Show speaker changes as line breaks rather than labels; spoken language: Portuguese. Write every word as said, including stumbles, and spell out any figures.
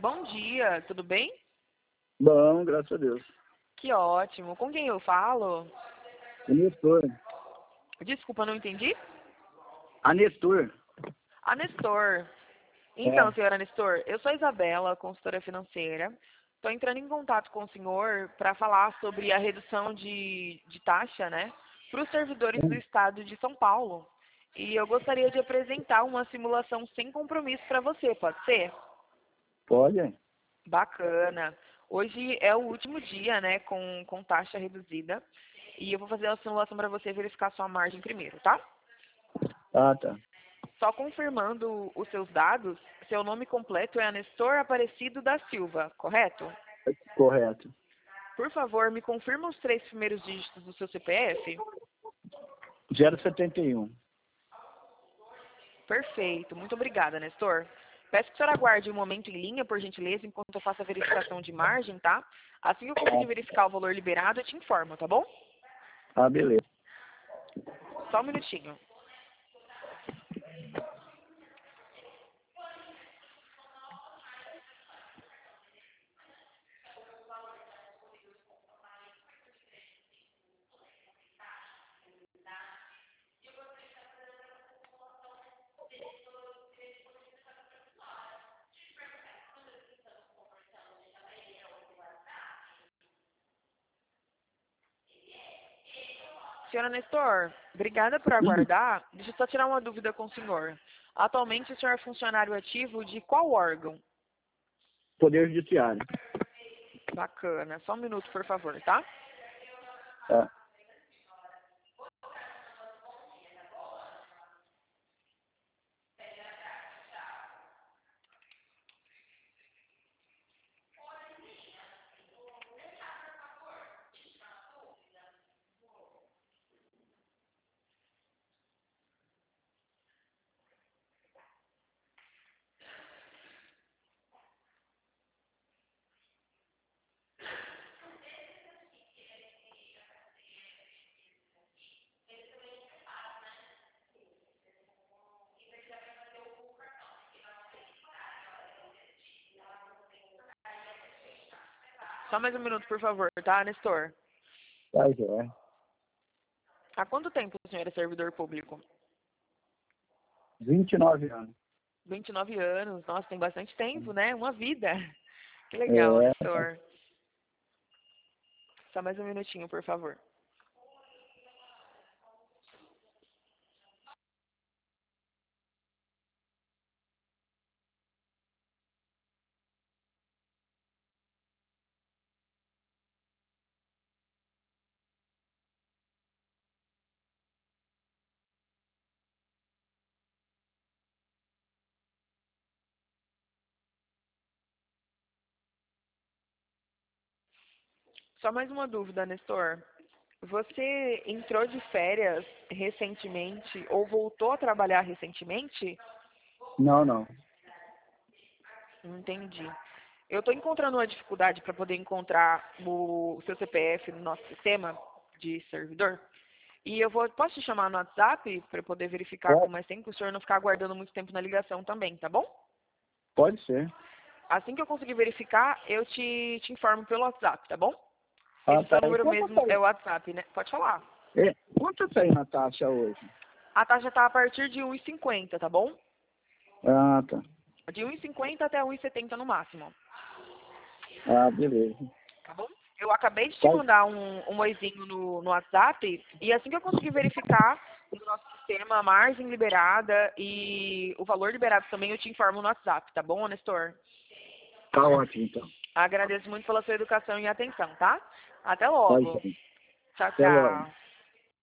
Bom dia, tudo bem?
Bom, graças a Deus.
Que ótimo. Com quem eu falo?
Anestor.
Desculpa, não entendi.
Anestor.
A Nestor. Então,
É.
senhora Nestor, eu sou a Isabela, consultora financeira. Estou entrando em contato com o senhor para falar sobre a redução de, de taxa, né, para os servidores do estado de São Paulo. E eu gostaria de apresentar uma simulação sem compromisso para você, pode ser?
Pode?
Bacana. Hoje é o último dia, né, com, com taxa reduzida. E eu vou fazer a simulação para você verificar sua margem primeiro, tá?
Ah, tá.
Só confirmando os seus dados, seu nome completo é Anestor Aparecido da Silva, correto?
Correto.
Por favor, me confirma os três primeiros dígitos do seu C P F?
zero setenta e um.
Perfeito. Muito obrigada, Nestor. Peço que o senhor aguarde um momento em linha, por gentileza, enquanto eu faço a verificação de margem, tá? Assim que eu conseguir verificar o valor liberado, eu te informo, tá bom?
Ah, beleza.
Só um minutinho. Senhora Nestor, obrigada por
Hum,
aguardar. Deixa eu só tirar uma dúvida com o senhor. Atualmente, o senhor é funcionário ativo de qual órgão?
Poder Judiciário.
Bacana. Só um minuto, por favor, tá?
Tá.
Só mais um minuto, por favor, tá, Nestor?
Tá, já.
Há quanto tempo o senhor é servidor público?
vinte e nove anos.
vinte e nove anos. Nossa, tem bastante tempo, né? Uma vida. Que legal,
É.
Nestor. Só mais um minutinho, por favor. Só mais uma dúvida, Nestor. Você entrou de férias recentemente ou voltou a trabalhar recentemente?
Não, não.
Entendi. Eu estou encontrando uma dificuldade para poder encontrar o seu C P F no nosso sistema de servidor. E eu vou, posso te chamar no WhatsApp para eu poder verificar com
Pode,
mais tempo, para o senhor não ficar aguardando muito tempo na ligação também, tá bom?
pode ser.
Assim que eu conseguir verificar, eu te, te informo pelo WhatsApp, tá bom?
Ah,
Esse
tá.
seu
E
número
quanto
mesmo
tá
é
aí?
o WhatsApp, né? Pode falar.
É. Quanto tá aí na taxa hoje?
A taxa está a partir de um e cinquenta, tá bom?
Ah, tá.
De um e cinquenta até um e setenta no máximo,
Ah, beleza.
tá bom? Eu acabei de te
Pode.
mandar um, um oizinho no, no WhatsApp e assim que eu conseguir verificar no nosso sistema a margem liberada e o valor liberado também, eu te informo no WhatsApp, tá bom, Nestor?
Tá ótimo, então.
Agradeço muito pela sua educação e atenção, tá? Até
Tá,
logo.
gente.
Tchau,
Até logo.
tchau.